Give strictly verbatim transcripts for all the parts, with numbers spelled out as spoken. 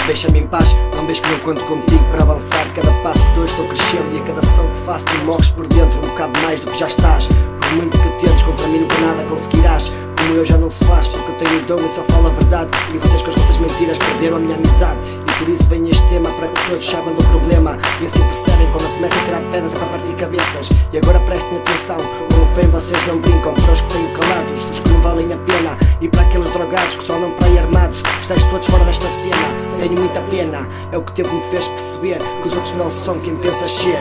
deixa-me em paz. Não vês que não conto contigo para avançar. Cada passo que dou estou crescendo e a cada ação que faço tu morres por dentro um bocado mais do que já estás. Por muito que tentes, contra mim nunca nada conseguirás. Como eu já não se faz, porque eu tenho o dom e só falo a verdade. E vocês com as vossas mentiras perderam a minha amizade. E por isso vem este tema, para que todos saibam do problema. E assim percebem quando eu começo a tirar pedras para partir cabeças. E agora prestem atenção, com o fé vocês não brincam. Para os que têm calados, os que não valem a pena. E para aqueles drogados que só andam para aí armados, estáis todos fora desta cena. Tenho muita pena, é o que o tempo me fez perceber, que os outros não são quem pensas ser.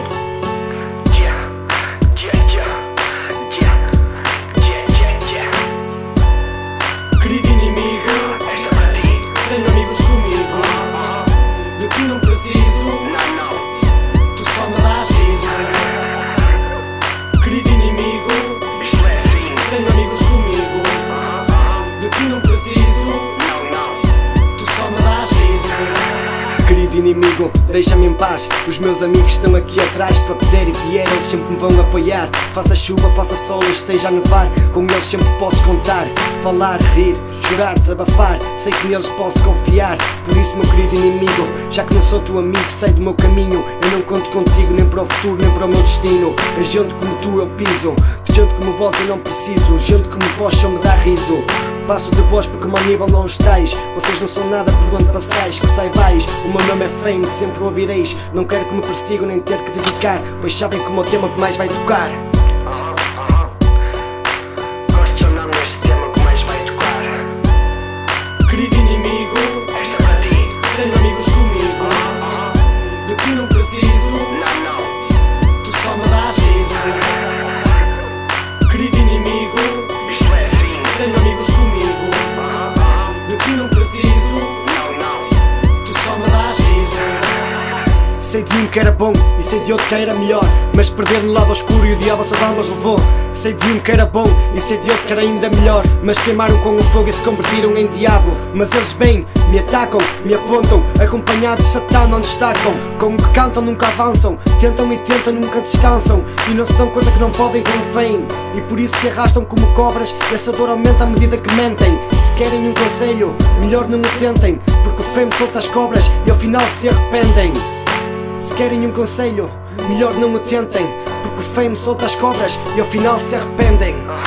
Querido inimigo, esta para ti. Tenho amigos comigo. De ti não preciso. Não, não. Tu só me dás riso. Querido inimigo, isto é assim. Tenho amigos comigo. De ti não preciso. Não, não. Tu só me dás riso. Querido inimigo, deixa-me em paz. Os meus amigos estão aqui atrás. Para poder e vier, eles sempre me vão apoiar. Faça chuva, faça sol, esteja a nevar, com eles sempre posso contar. Falar, rir, chorar, desabafar, sei que neles posso confiar. Por isso, meu querido inimigo, já que não sou teu amigo, sei do meu caminho. Eu não conto contigo nem para o futuro, nem para o meu destino. A gente como tu eu piso, que gente como vós eu não preciso. Gente como vós só me dá riso. Passo de vós porque o meu nível não estáis. Vocês não são nada por onde passais. Que saibais, o meu nome é Fame, sempre o ouvireis. Não quero que me persigam nem ter que dedicar, pois sabem que o meu tema que mais vai tocar. Querido inimigo, esta para ti. Tenho amigos comigo. De ti não preciso. Não, não. Tu só me dás riso. Querido inimigo, isto é assim. Tenho amigos comigo. De ti não preciso. Não, não. Tu só me dás riso. Sei de um que era bom e sei de outro que era melhor, mas perder no lado escuro e o diabo as suas almas levou. Sei de um que era bom e sei de outro que era ainda melhor, mas queimaram com o fogo e se convertiram em diabo. Mas eles bem, me atacam, me apontam, acompanhados de Satã não destacam. Com o que cantam nunca avançam, tentam e tentam nunca descansam. E não se dão conta que não podem com o fame, e por isso se arrastam como cobras. Essa dor aumenta à medida que mentem. Se querem um conselho, melhor não o tentem, porque o fame solta as cobras e ao final se arrependem. Se querem um conselho, melhor não o tentem, porque o fame solta as cobras e ao final se arrependem.